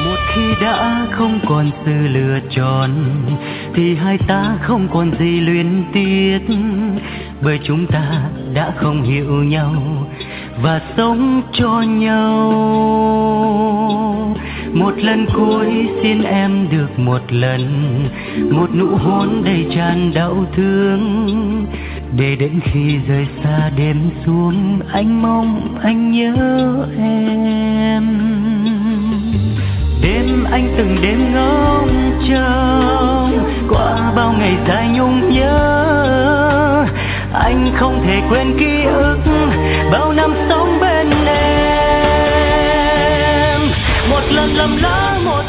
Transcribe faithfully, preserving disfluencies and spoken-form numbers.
Một khi đã không còn sự lựa chọn thì hai ta không còn gì luyến tiếc, bởi chúng ta đã không hiểu nhau và sống cho nhau. Một lần cuối xin em được một lần, một nụ hôn đầy tràn đau thương, để đến khi rời xa đêm xuống anh mong anh nhớ em. Đêm anh từng đêm ngóng trông qua bao ngày dài nhung nhớ, anh không thể quên ký ức bao năm sống bên em. Một lần lầm lỡ một